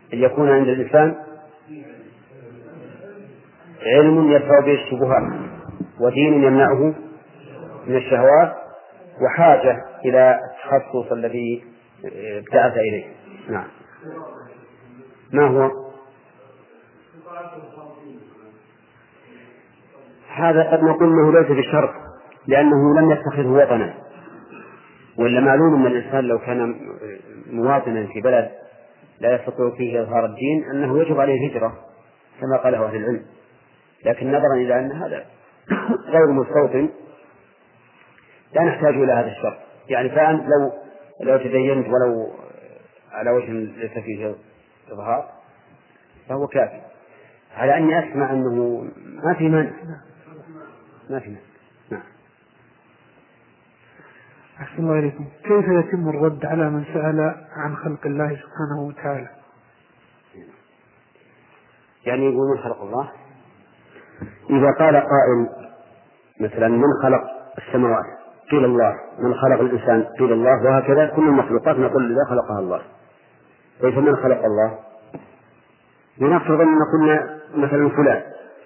أن يكون عند الإنسان علم يدفع به الشبهات، ودين يمنعه من الشهوات، وحاجة إلى التخصص الذي ابتعث إليه. نعم. ما هو هذا؟ قد نقول أنه ليس بشرط، لأنه لم يتخذه وطنا، ولا معلوم أن الإنسان لو كان مواطنا في بلد لا يستطيع فيه إظهار الدين أنه يجب عليه الهجرة كما قاله أهل العلم، لكن نظرا إلى أن هذا غير مستوطن لا نحتاج إلى هذا الشرط. يعني فأنت لو تدينت ولو على وجه ليس فيه إظهار فهو كافي، على أني أسمع أنه ما في مانع. نعم. أحسن الله إليكم. كيف يتم الرد على من سأل عن خلق الله سبحانه وتعالى؟ يعني يقول من خلق الله؟ إذا قال قائل مثلا من خلق السماوات قيل الله، من خلق الإنسان قيل الله، وهكذا كل المخلوقات نقول إذا خلقها الله. كيف من خلق الله؟ لنفرض أن قلنا مثلا فلان،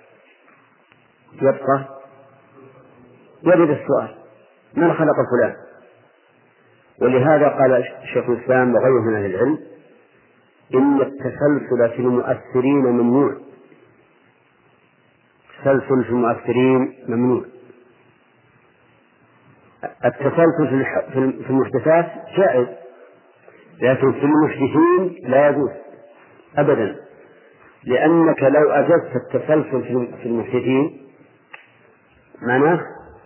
يبقى يرد السؤال من خلق فلان. ولهذا قال شيخ الإسلام وغيره من أهل العلم إن التسلسل في المؤثرين ممنوع. التسلسل في المؤثرين ممنوع. التسلسل في المحدثات جائز، لكن في المحدثين لا يجوز أبدا، لأنك لو أجزت التسلسل في المحدثين معناه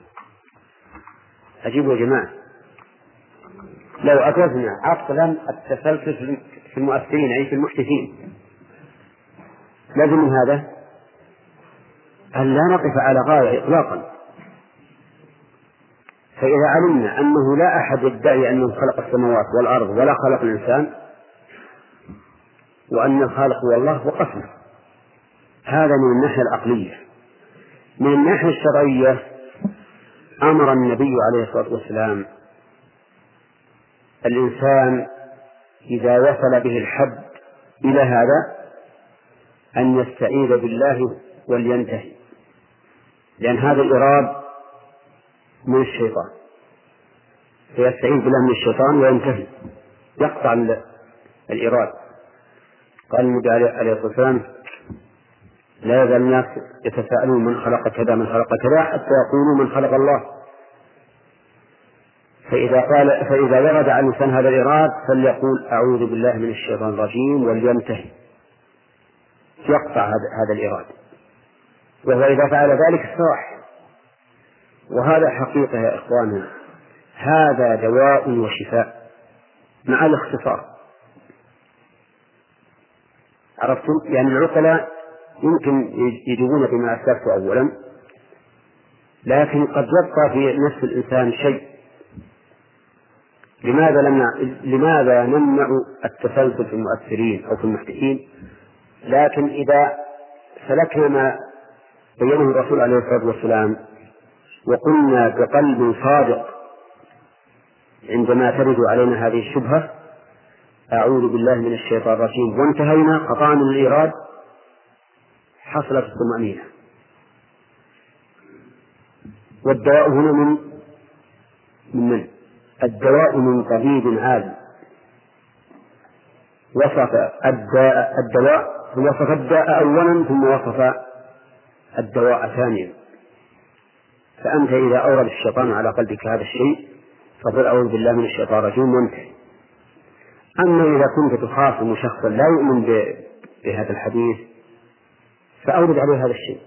أجيبوا يا جماعة، لو أجزنا عقلا التسلسل في المؤثرين أي في المحدثين لازم من هذا أن لا نقف على غاية إطلاقا. فإذا علمنا أنه لا أحد يدعي أنه خلق السماوات والأرض ولا خلق الإنسان، وأن الخالق هو الله، وقفنا. هذا من الناحية العقلية. من الناحية الشرعية أمر النبي عليه الصلاة والسلام الإنسان إذا وصل به الحد إلى هذا أن يستعيذ بالله ولينتهي، لأن هذا الإراد من الشيطان، فيستعيذ بالله من الشيطان وينتهي، يقطع الإراد. قال النبي عليه الصلاة والسلام لا يزال الناس يتساءلون من خلق كذا من خلق كذا حتى يقولوا من خلق الله. فإذا ورد عن الإنسان هذا الإراد فليقول أعوذ بالله من الشيطان الرجيم ولينتهي، يقطع هذا الإراد. وهو إذا فعل ذلك استراح. وهذا حقيقة يا إخواننا، هذا دواء وشفاء مع الاختصار. عرفتم؟ يعني العقلاء يمكن يجيبون بما أسلفت أولا، لكن قد يبقى في نفس الإنسان شيء. لماذا نمنع التسلسل في المؤثرين أو في المحدثين؟ لكن إذا سلكنا ما بينه الرسول عليه الصلاة والسلام وقلنا بقلب صادق عندما ترد علينا هذه الشبهة أعوذ بالله من الشيطان الرجيم وانتهينا، قطعنا الإيراد، حصلت الطمأنينة. والدواء هنا من الدواء من طبيب عالم وصف الدواء، وصف الداء أولا ثم وصف الدواء ثانيا. فأنت إذا أورد الشيطان على قلبك هذا الشيء فقل أعوذ بالله من الشيطان الرجيم وانتهي. أما إذا كنت تخاصم شخصا لا يؤمن بهذا الحديث فأورد عليه هذا الشيء،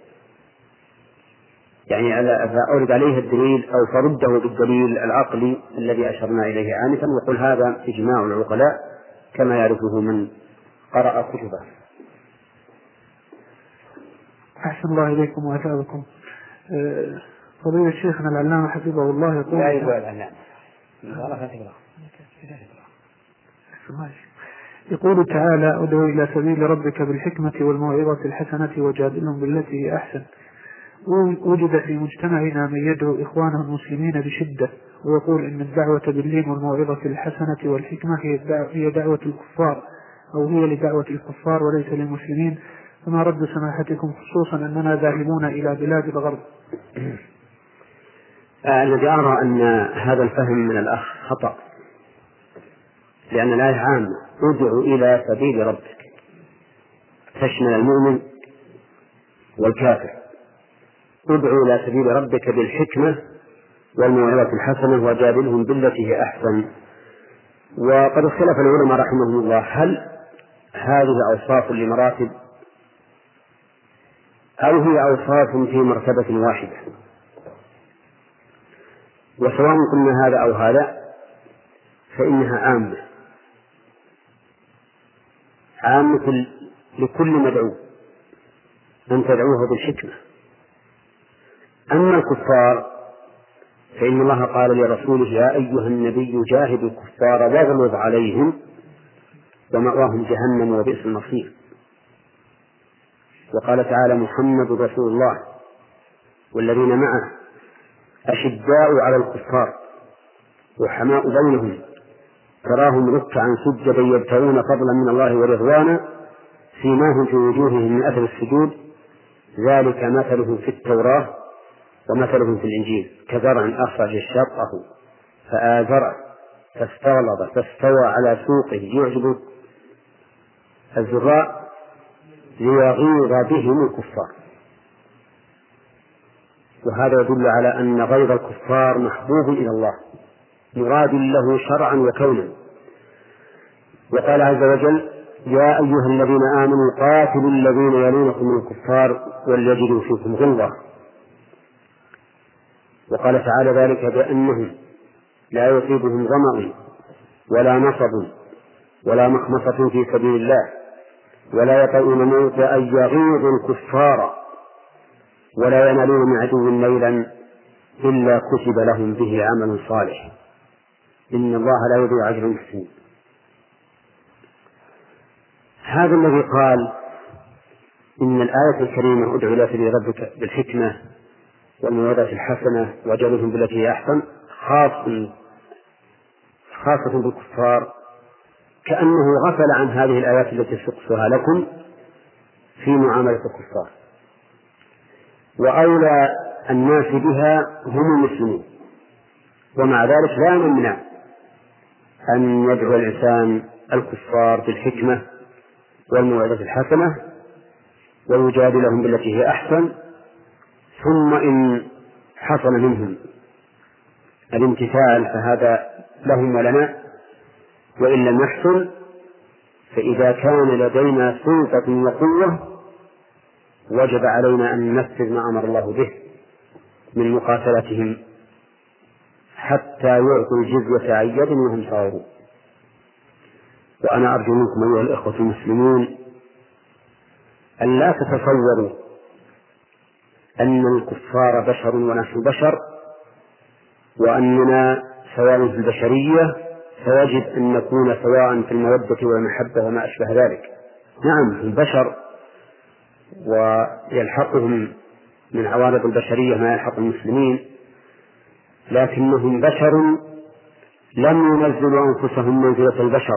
يعني فأورد عليه الدليل أو فرده بالدليل العقلي الذي أشرنا إليه آنفا، وقل هذا إجماع العقلاء كما يعرفه من قرأ كتبه. أحسن الله إليكم وأثابكم. فضيلة شيخنا العلامة حفظه الله يقول تعالى ادعو إلى سبيل ربك بالحكمة والموعظة الحسنة وجادلهم بالتي هي أحسن. وجد في مجتمعنا من يدعو إخوانه المسلمين بشدة ويقول إن الدعوة باللين والموعظة الحسنة والحكمة هي دعوة الكفار أو هي لدعوة الكفار وليس للمسلمين؟ فما رد سماحتكم خصوصا أننا ذاهبون إلى بلاد الغرب؟ الذي أرى أن هذا الفهم من الأخ خطأ، لأن الآية عامة، ادع إلى سبيل ربك، تشمل المؤمن والكافر. ادع إلى سبيل ربك بالحكمة والموعظة الحسنة وجادلهم بالتي هي أحسن. وقد اختلف العلماء رحمهم الله هل هذه أوصاف لمراتب أو هي أوصاف في مرتبة واحدة، وسواء قلنا هذا أو هذا فإنها عامة لكل مدعو أن تدعوه بالحكمة. أما الكفار فإن الله قال لرسوله يا أيها النبي جاهد الكفار واغلظ عليهم ومأواهم جهنم وبئس المصير. وقال تعالى محمد رسول الله والذين معه أشداء على الكفار وحماء بينهم تراهم ركعا سجدا يبتغون فضلا من الله ورضوانا سيماهم في وجوههم من أثر السجود ذلك مثلهم في التوراة ومثلهم في الإنجيل كزرع أخرج شطأه فآزره فاستغلظ فاستوى على سوقه يعجب الزراع ليغيظ بهم الكفار. وهذا يدل على أن غيظ الكفار محبوب إلى الله مراد له شرعا وكونا. وقال عز وجل يا أيها الذين آمنوا قاتلوا الذين يلونكم من الكفار وليجدوا فيكم غلظة. وقال تعالى ذلك بأنهم لا يصيبهم ظمأ ولا نصب ولا مخمصة في سبيل الله ولا يطؤون موت أن يغيظ الكفار ولا ينالون من عدو نيلا إلا كتب لهم به عمل صالح إن الله لا يضيع أجر المحسنين. هذا الذي قال إن الآية الكريمة ادع إلى سبيل ربك بالحكمة والموعظة الحسنة وجادلهم بالتي هي أحسن خاصة بالكفار، كأنه غفل عن هذه الآيات التي سقتها لكم في معاملة الكفار. وأولى الناس بها هم المسلمون، ومع ذلك لا نمنع أن يدعو الإنسان الكفار بالحكمة والموعظة الحسنة ويجادلهم بالتي هي أحسن، ثم إن حصل منهم الامتثال فهذا لهم ولنا، وإن لم يحصل فإذا كان لدينا سلطة وقوة وجب علينا أن ننفذ ما أمر الله به من مقاتلتهم حتى يعطوا الجزية عن يد وهم صاغرون. وأنا أرجو منكم أيها الإخوة المسلمون أن لا تتصوروا أن الكفار بشر ونحن بشر وأننا سواء في البشرية فيجب أن نكون سواء في المودة والمحبة وما أشبه ذلك. نعم البشر ويلحقهم من عوارض البشرية ما يلحق المسلمين، لكنهم بشر لم ينزلوا أنفسهم منزلة البشر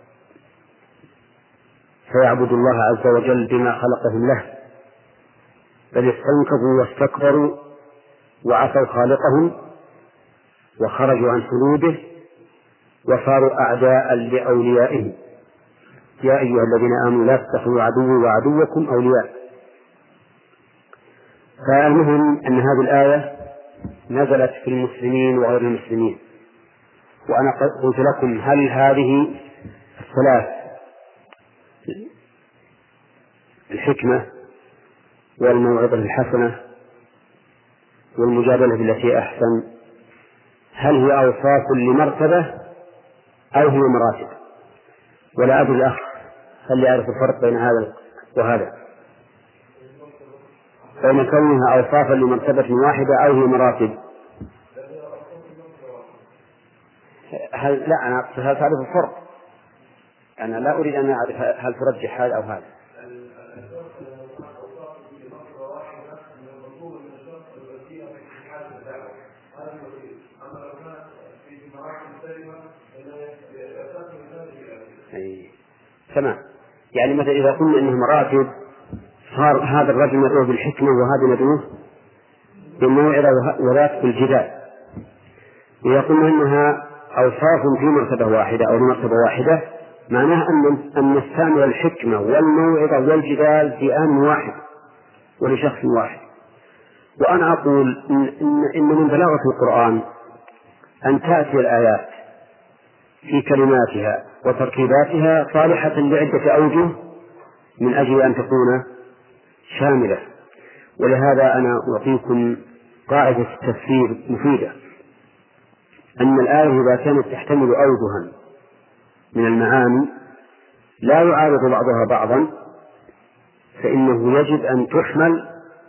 فيعبدوا الله عز وجل بما خلقهم له، بل استنكفوا واستكبروا وعصوا خالقهم وخرجوا عن حدوده وصاروا أعداء لأوليائهم. يا أيها الذين آمنوا لا تتخذوا عدوي وعدوكم أولياء. فالمهم أن هذه الآية نزلت في المسلمين وغير المسلمين. وأنا قلت لكم هل هذه الثلاث الحكمة والموعظة الحسنة والمجادلة بالتي أحسن هل هي أوصاف لمرتبة أو هي مراتب؟ ولا أدري الأخ هل يعرف الفرق بين هذا وهذا، بين كونها أوصافا لمرتبة واحدة أو هي مراتب؟ لا أنا أقصد هل تعرف الفرق؟ أنا لا أريد أن أعرف هل ترجح هذا أو هذا. تمام. يعني مثلا إذا قلنا إنه مراتب، صار هذا الرجل مدعوه بالحكمة وهذا مدعوه بالموعظة وذاك بالجدال. إذا قلنا إنها أوصاف في مرتبة واحدة أو مرتبة واحدة، معناها أن نستعمل الحكمة والموعظة والجدال في آن واحد ولشخص واحد. وأنا أقول إن من بلاغة القرآن أن تأتي الآيات في كلماتها وتركيباتها صالحة لعدة أوجه من أجل أن تكون شاملة. ولهذا أنا أعطيكم قاعدة التفسير مفيدة، أن الآية إذا كانت تحتمل أوجها من المعاني لا يعارض بعضها بعضا فإنه يجب أن تحمل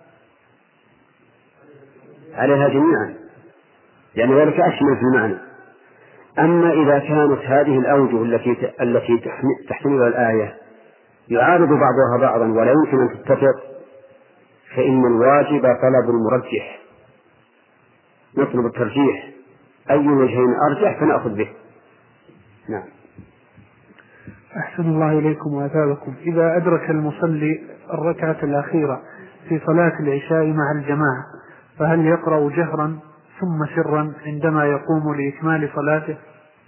عليها جميعا، لأن ذلك أشمل في المعنى. أما إذا كانت هذه الأوجه التي تحتملها الآية يعارض بعضها بعضا ولا يمكن أن تتفق، فإن الواجب طلب المرجح، نطلب الترجيح، أي وجهين أرجح فنأخذ به. نعم. أحسن الله إليكم وأثابكم. إذا أدرك المصلي الركعة الأخيرة في صلاة العشاء مع الجماعة فهل يقرأ جهرا ثم سرا عندما يقوم لإكمال صلاته؟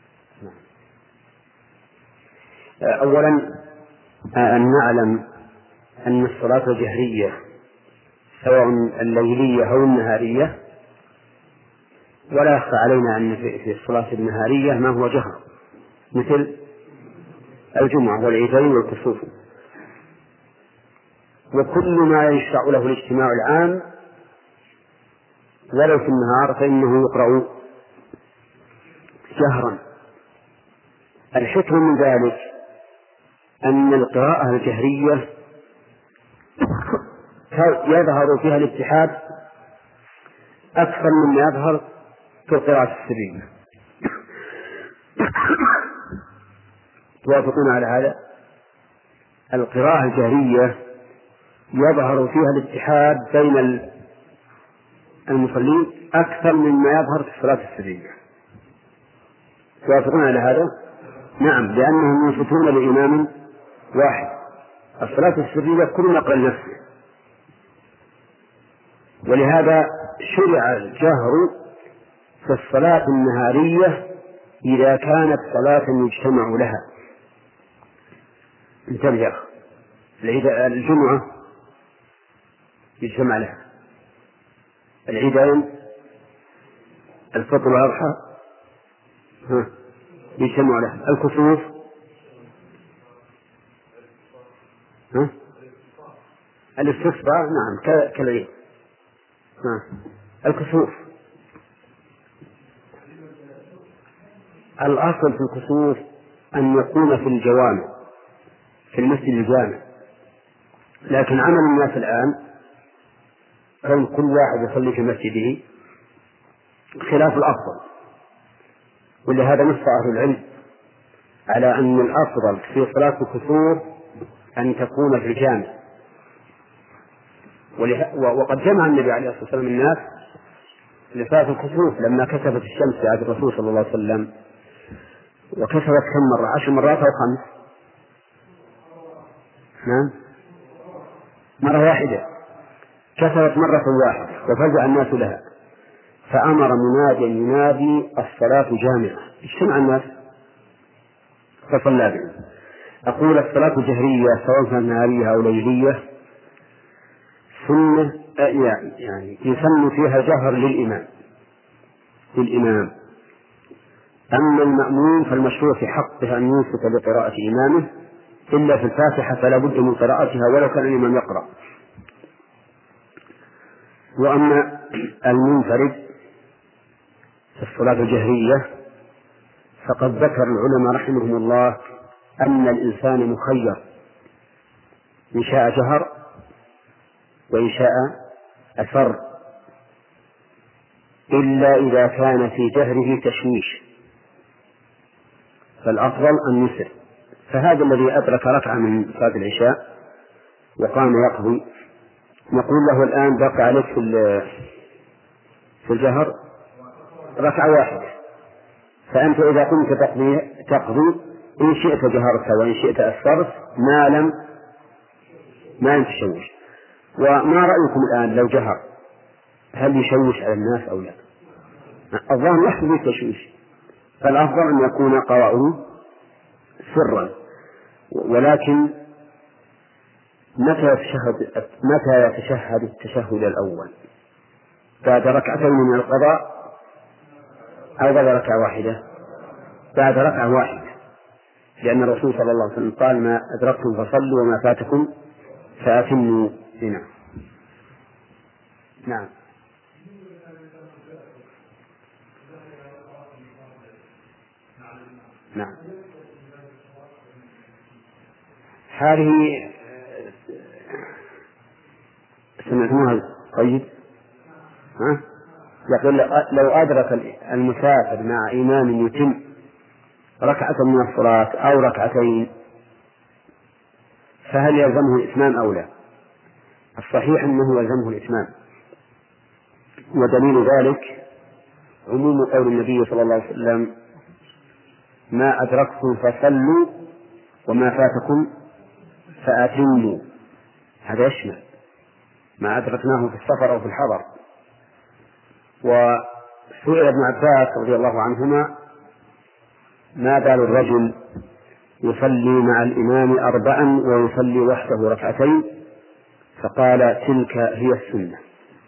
أولا أن نعلم أن الصلاة الجهرية سواء الليلية أو النهارية، ولا يخفى علينا أن في الصلاة النهارية ما هو جهر مثل الجمعة والعيدين والكسوف، وكل ما يشرع له الاجتماع العام ولو في النهار فإنه يقرأ جهرا. الحكمة من ذلك أن القراءة الجهرية يظهر فيها الاتحاد أكثر مما يظهر في القراءة السرية. توافقون على هذا؟ القراءة الجهرية يظهر فيها الاتحاد بين المصلين أكثر مما يظهر في الصلاة السرية. توافقون على هذا؟ نعم، لأنهم ينصتون لإمام واحد. الصلاة السرية كل نقرأ لنفسه، ولهذا شرع الجهر في الصلاة النهارية إذا كانت صلاة يجتمع لها. انتبه، الجمعة يجتمع لها، العيدين الفطر والأضحى يجتمع لها، الكسوف الاستسقاء نعم كالعيد، الكسوف. الأصل في الكسوف أن يكون في الجوامع في المسجد الجامع، لكن عمل الناس الآن كون كل واحد يصلي في مسجده خلاف الأفضل. ولهذا نص أهل العلم على أن الأفضل في صلاة الكسوف أن تكون في الجامع. وقد جمع النبي عليه الصلاة والسلام الناس لصلاة الكسوف لما كسفت الشمس في عهد الرسول صلى الله عليه وسلم. وكسفت كم مرة؟ 10 مرات أو 5؟ نعم، مرة واحدة. كسفت مرة واحدة وفزع الناس لها، فأمر مناديا ينادي الصلاة جامعة، اجتمع الناس فصلى بهم. أقول الصلاة الجهرية سواء كانت نهارية أو ليلية سنة، يعني يسمى فيها جهر للإمام. أما المأموم فالمشروع في حقه أن ينصت لقراءة إمامه، إلا في الفاتحة فلا بد من قراءتها ولو كان الإمام يقرأ. وأما المنفرد في الصلاة الجهرية فقد ذكر العلماء رحمهم الله أن الإنسان مخير، إن شاء جهر وإن شاء أسر، إلا إذا كان في جهره تشويش فالأفضل أن يسر. فهذا الذي أدرك ركعة من صلاة العشاء وقام يقضي، نقول له الآن بقى عليك في الجهر ركعة واحدة، فأنت إذا كنت تقضي إن شئت جهرت وإن شئت أسرت ما لم تشوش. وما رأيكم الآن لو جهر هل يشوش على الناس أو لا؟ الظاهر يحصل بالتشويش، فالأفضل أن يكون قراءه سرا. ولكن متى يتشهد التشهد الأول؟ بعد ركعتين من القضاء أو بعد ركعة واحدة؟ بعد ركعة واحدة، لأن الرسول صلى الله عليه وسلم قال: ما أدركتم فصلوا وما فاتكم فأتموا. نعم. نعم. هذه سمعتموها؟ طيب. يقول: لو أدرك المسافر مع إمام يتم ركعة من الصلاة أو ركعتين فهل يلزمه الإتمام أو لا؟ الصحيح أنه يلزمه الإتمام، ودليل ذلك عموم قول النبي صلى الله عليه وسلم: ما أدركتم فصلوا وما فاتكم فأتموا. هذا يشمل ما أدركناه في السفر أو في الحضر. وسئل ابن عباس رضي الله عنهما: ما بال الرجل يصلي مع الإمام 4 ويصلي وحده 2؟ فقال: تلك هي السنة.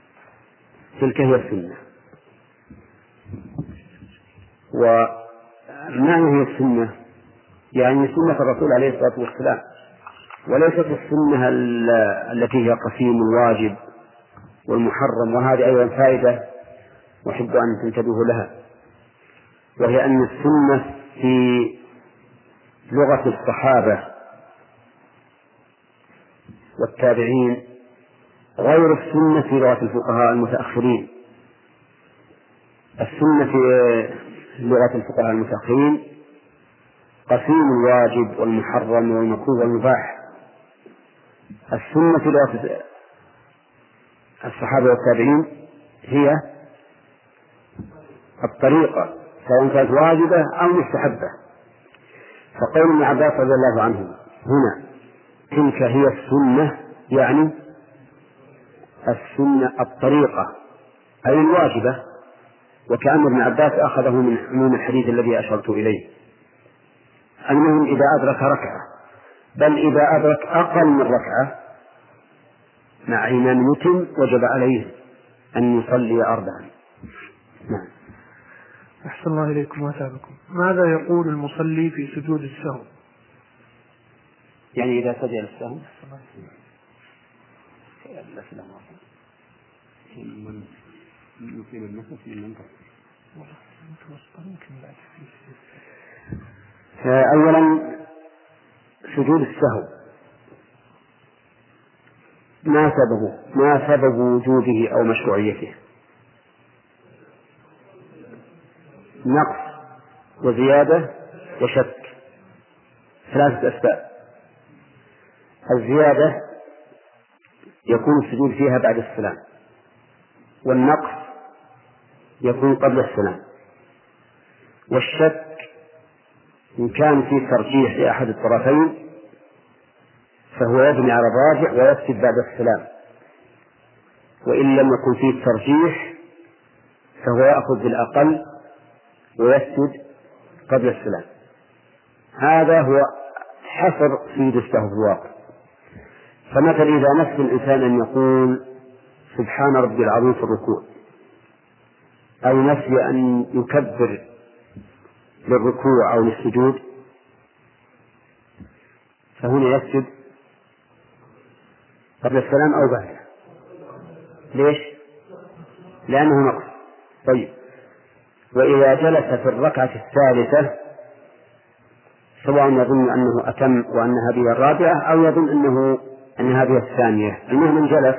وما هي السنة؟ يعني سنة الرسول عليه الصلاة والسلام، وليست السنة التي هي قسيم الواجب والمحرم. وهذه أيضا فائدة أحب أن تنتبهوا لها، وهي أن السنة في لغة الصحابة والتابعين غير السنة في لغة الفقهاء المتأخرين. السنة في لغة الفقهاء المتأخرين قسيم الواجب والمحرم والمكروه والمباح. السنة في لغة الصحابة والتابعين هي الطريقة، سواء كانت واجبة أو مستحبة. فقول ابن عباس رضي الله عنه هنا: تلك هي السنة، يعني السنة الطريقة أي الواجبة. وكأن ابن عباس أخذه من عموم الحديث الذي أشرت إليه. المهم إذا أدرك ركعة، بل إذا أدرك أقل من ركعة مع إمام يتم وجب عليه أن يصلي 4. نعم. أحسن الله إليكم وأثابكم. ماذا يقول المصلي في سجود السهو؟ يعني إذا سجد السهو أولا سجود السهو ما سبب وجوده أو مشروعيته؟ نقص وزيادة وشك، 3 أسباب. الزيادة يكون السجود فيها بعد السلام، والنقص يكون قبل السلام، والشك إن كان في ترجيح لأحد الطرفين فهو يبني على الراجح ويسجد بعد السلام، وإن لم يكن فيه ترجيح فهو يأخذ بالأقل ويسجد قبل السلام. هذا هو حصر سجود السهو في الواقع. فمثلا إذا نسي الإنسان أن يقول سبحان ربي العظيم في الركوع، أو نسي أن يكبر للركوع أو للسجود، فهنا يسجد قبل السلام أو بعده. ليش؟ لأنه نقص. طيب، وإذا جلس في الركعة الثالثة سواء يظن أنه أتم وأنها هذه الرابعة أو يظن أن هذه الثانية، المهم من جلس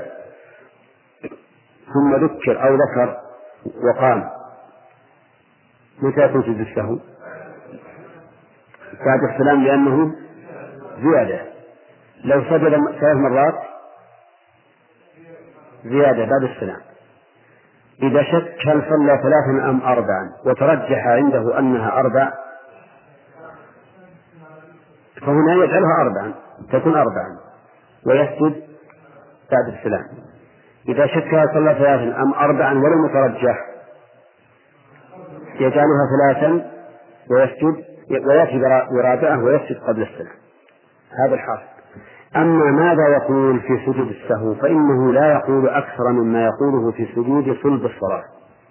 ثم ذكر أو ذكر وقام، متى تسجد السهو؟ بعد السلام، لأنه زيادة. لو سجد 3 مرات زيادة بعد السلام. إذا شك هل صلى 3 أم 4 وترجح عنده أنها 4 فهنا يجعلها 4 تكون 4 ويسجد بعد السلام. إذا شك صلى 3 أم 4 ولم يترجح يجعلها 3 ويسجد ويأتي برابعة ويسجد قبل السلام. هذا الحاصل. أما ماذا يقول في سجود السهو فإنه لا يقول أكثر مما يقوله في سجود صلب الصلاة،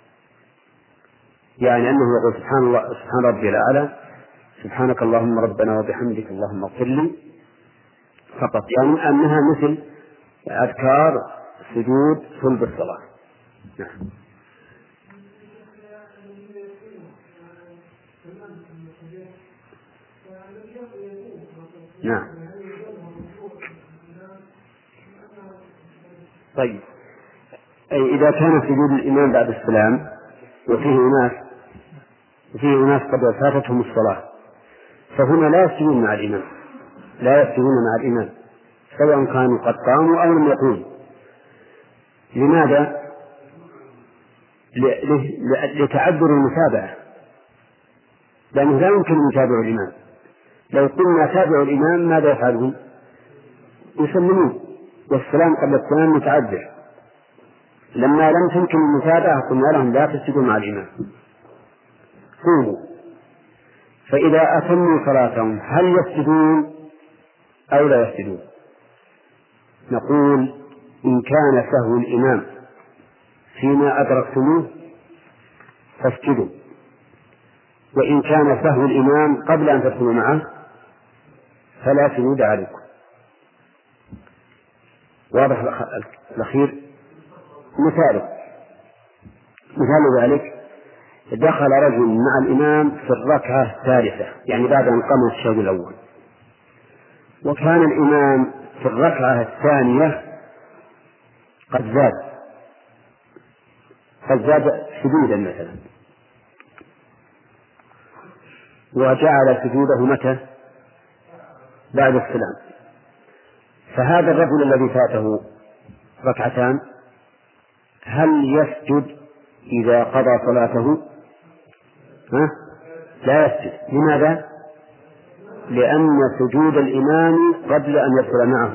يعني أنه يقول سبحان الله سبحان ربي الأعلى سبحانك اللهم ربنا وبحمدك اللهم اغفر لي فقط، يعني أنها مثل أذكار سجود صلب الصلاة. نعم. نعم. طيب إذا كان سجود الإمام بعد السلام وفيه أناس قد فاتتهم الصلاة فهنا لا يسجدون مع الإمام، سواء كانوا قد قاموا أو لم يقوموا. لماذا؟ لتعذر المتابعة، لأنه لا يمكن أن يتابعوا الإمام. لو قلنا تابعوا الإمام ماذا يفعلون؟ يسلمون والسلام قبل السلام متعذر. لما لم تمكن المتابعة قلنا لهم لا تسجدوا مع الإمام، قوموا. فإذا أتموا صلاتهم هل يسجدون أو لا يسجدون؟ نقول إن كان سهو الإمام فيما أدركتموه فاسجدوا، وإن كان سهو الإمام قبل أن تدخلوا معه فلا سجود عليكم. واضح الأخير؟ مثال ذلك دخل رجل مع الإمام في الركعة الثالثة، يعني بعد أن قام التشهد الأول، وكان الإمام في الركعة الثانية قد زاد سجودا مثلا، وجعل سجوده متى؟ بعد السلام. فهذا الرجل الذي فاته ركعتان هل يسجد إذا قضى صلاته؟ لا يسجد. لماذا؟ لأن سجود الإمام قبل أن يدخل معه.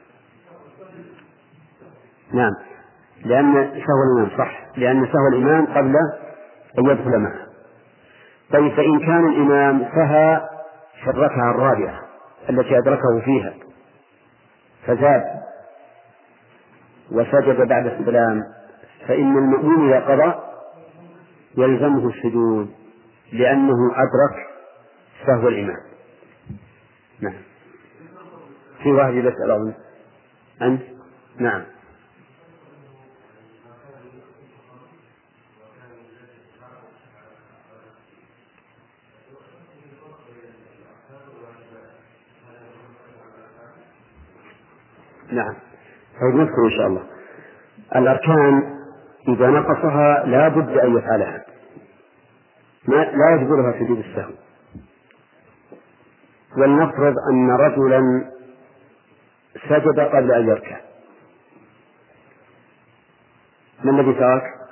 نعم، لأن سهو الإمام قبل أن يدخل معه. طيب فإن كان الإمام سهى في الركعة الرابعة التي أدركه فيها فزاد وسجد بعد السلام، فإن المأموم إذا قضى يلزمه السجود لأنه أدرك سهو الإمام. نعم. في واحد يسأل أظن أنت؟ نعم. نعم. نذكر إن شاء الله الأركان إذا نقصها لا بد أن يفعلها، لا يجبرها سجود السهو. ولنفرض أن رجلا سجد قبل أن يركع، ما الذي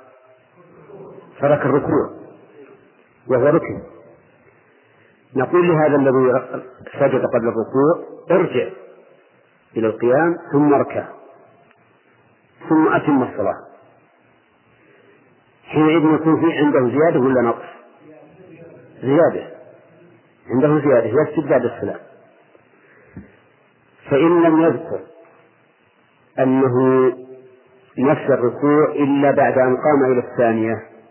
ترك الركوع وهو ركن. نقول لهذا الذي سجد قبل الركوع ارجع إلى القيام ثم اركع ثم أتم الصلاة. حينئذ يكون في عنده زيادة ولا نقص؟ عنده زيادة يسجد بعد السلام. فإن لم يذكر أنه نفس الركوع إلا بعد أن قام إلى الثانية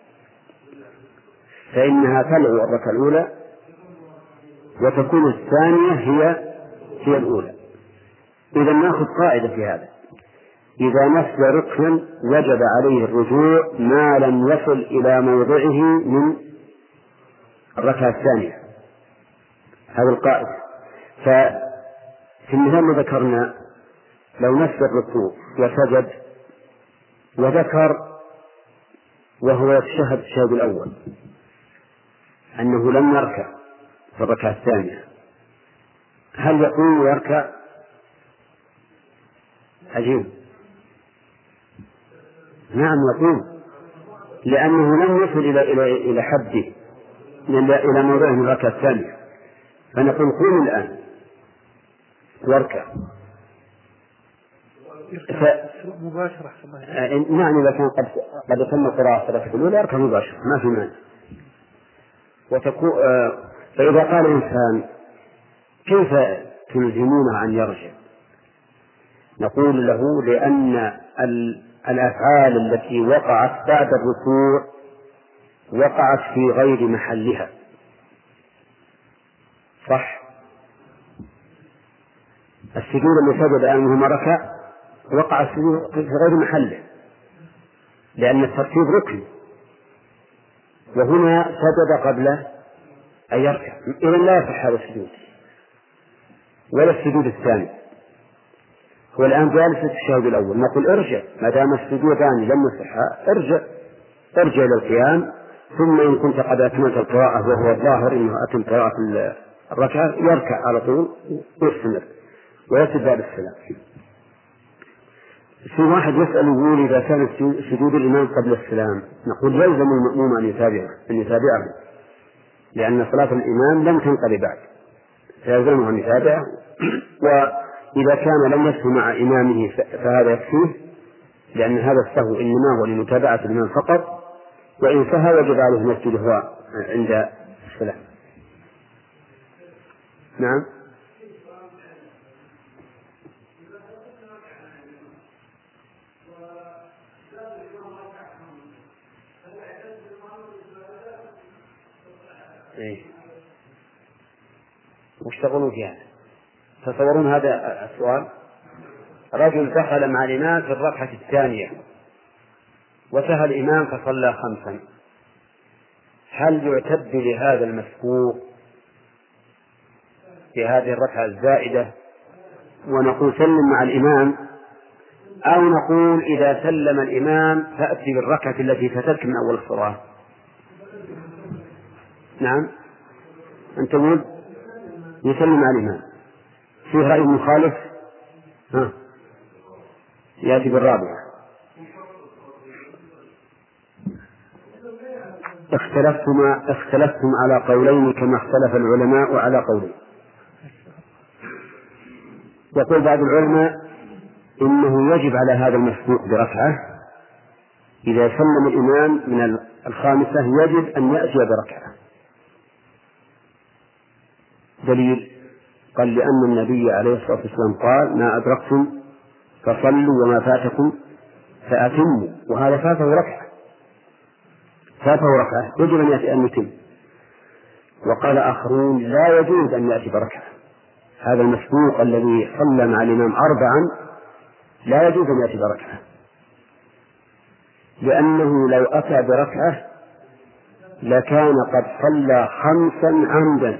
فإنها تلغو الركعة الأولى وتكون الثانية هي الأولى. إذا نأخذ قاعدة في هذا: إذا نسي ركن وجب عليه الرجوع ما لم يصل إلى موضعه من الركعة الثانية. هذا القاعدة. ففي المثال الذي ذكرنا لو نسي الركوع وسجد وذكر وهو يتشهد التشهد الأول أنه لم يركع في الركعة الثانية، هل يقوم ويركع؟ عجيب. نعم يقوم، لأنه لم يصل إلى حده إلى موضعه من الركعة الثانية. فنقول قوم الآن واركع. مباشرة. نعم، إذا كان قد تم قراءة الركعة الأولى يركع مباشرة ما في مانع. فإذا قال إنسان كيف تلزمونه أن يرجع؟ نقول له لأن الأفعال التي وقعت بعد الركوع وقعت في غير محلها، صح؟ السجود الذي سجد أنه ركع وقع السجود في غير محله لأن الترتيب ركن، وهنا سجد قبل أن يركع، إذن لا يصح هذا السجود ولا السجود الثاني. هو الآن جالس في التشهد الأول، نقول ارجع ما دام السجودان لم يصحا، ارجع إلى القيام، ثم إن كنت قد أتممت القراءة وهو الظاهر إنه أتم قراءة الركعة يركع على طول ويستمر ويسجد بعد السلام. في واحد يسأل يقول إذا كان سجود الإمام قبل السلام، نقول يلزم المأموم أن يتابعه لأن صلاة الإمام لم تنقضي بعد، فيلزمه أن يتابعه. وإذا كان لم يسهو مع إمامه فهذا يكفيه، لأن هذا السهو إنما هو لمتابعة الإمام فقط، وإن سهى وجب عليه المسجد هو عند السلام. نعم. إيه. وش تقولون في هذا؟ تصورون هذا السؤال: رجل دخل مع الإمام في الركعة الثانية وسهى الإمام فصلى 5، هل يعتد لهذا المسبوق في هذه الركعة الزائدة ونقول سلم مع الإمام، أو نقول إذا سلم الإمام فأتي بالركعة التي فاتتك من أول الصلاة؟ نعم، أنت تقول يسلم مع الإمام. فيه رأي مخالف يأتي بالرابعة. اختلفتم على قولين كما اختلف العلماء على قولين. يقول بعض العلماء إنه يجب على هذا المسبوق بركعة إذا سلم الإمام من الخامسة يجب أن يأتي بركعة. دليل: قال لأن النبي عليه الصلاة والسلام قال: ما أدركتم فصلوا وما فاتكم فأتموا، وهذا فاته ركعة يجب أن يتم. وقال آخرون: لا يجوز أن يأتي بركعة، هذا المسبوق الذي صلى مع الإمام 4 لا يجوز أن يأتي بركعة، لأنه لو أتى بركعة لكان قد صلى 5 عمدا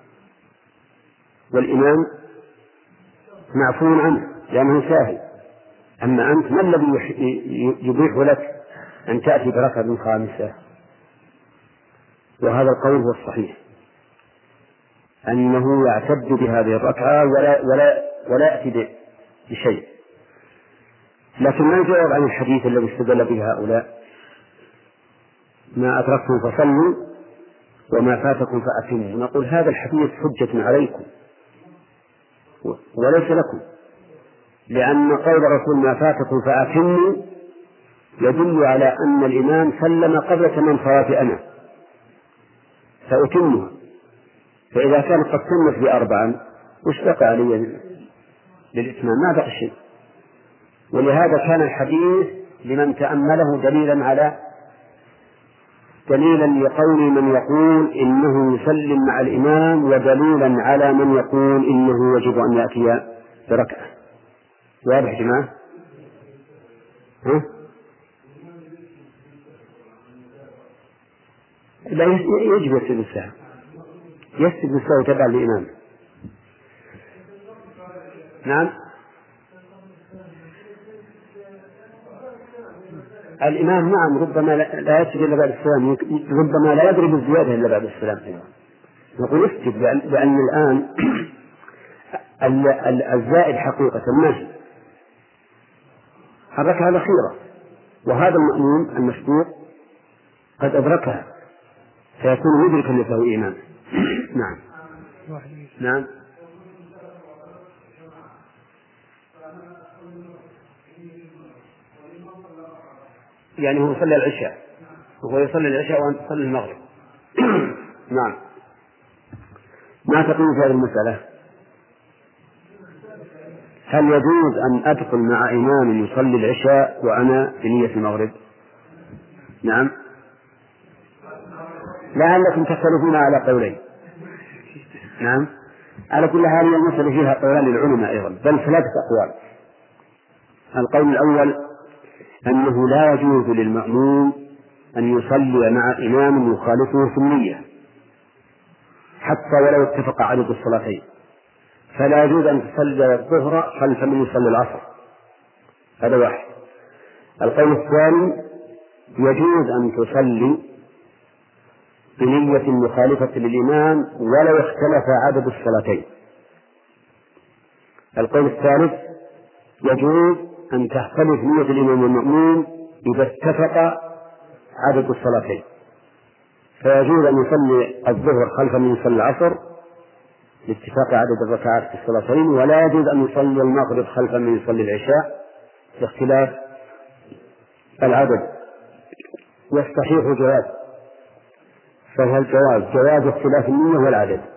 والإمام معفو عنه لأنه ساهي. أما أنت ما الذي يبيح لك أن تأتي بركعة 5؟ وهذا القول هو الصحيح، أنه يعتد بهذه الركعة ولا يأتي بشيء. لكن ما الجواب عن الحديث الذي استدل به هؤلاء: ما أدركتم فصلوا وما فاتكم فأتموا؟ نقول هذا الحديث حجة عليكم وليس لكم، لأن قول الرسول ما فاتكم فأتموا يدل على أن الإمام سلم قبل تمام صلاة أنا فأتمها، فإذا كان قد تمت ب4 وش بقى علي للإتمام؟ ما بقى شيء. ولهذا كان الحديث لمن تأمله دليلا لقول من يقول إنه يسلم مع الإمام، ودليلا على من يقول إنه يجب أن يأتي بركعة. واضح يا جماعة؟ لا، يجب يسجد السهو، يسجد السهو تبع الإمام. نعم، الإمام نعم ربما لا يسجد إلا بعد السلام، ربما لا يضرب الزيادة إلا بعد السلام. نقول اسجد، لأن الآن الزائد حقيقة ماشي الركعة الأخيرة، وهذا المأموم المسبوق قد أدركها فيكون مدركا لسهو إمام. نعم. يعني هو يصلي العشاء وهو يصلي العشاء وأنت تصلي المغرب. نعم. ما تقول في هذه المسألة؟ هل يجوز أن أدخل مع إمام يصلي العشاء وأنا بنية المغرب؟ نعم. لعلكم تختلفون على قولين. نعم. على كل حال المسألة فيها قولان للعلماء أيضا، بل 3 أقوال. القول الأول أنه لا يجوز للمأموم أن يصلي مع إمام يخالفه في النية حتى ولو اتفق عدد الصلاتين، فلا يجوز أن تصلي الظهر خلف من يصلي العصر. هذا واحد. القول الثاني يجوز أن تصلي بنية مخالفة للإمام ولو اختلف عدد الصلاتين. القول الثالث يجوز أن تختلف نية الإمام والمأموم إذا اتفق عدد الصلاتين، فيجوز أن يصلي الظهر خلف من يصلي العصر لاتفاق عدد الركعات في الصلاتين، ولا يجوز أن يصلي المغرب خلف من يصلي العشاء لاختلاف العدد. والصحيح جواز، فهو الجواز جواز اختلاف النية والعدد.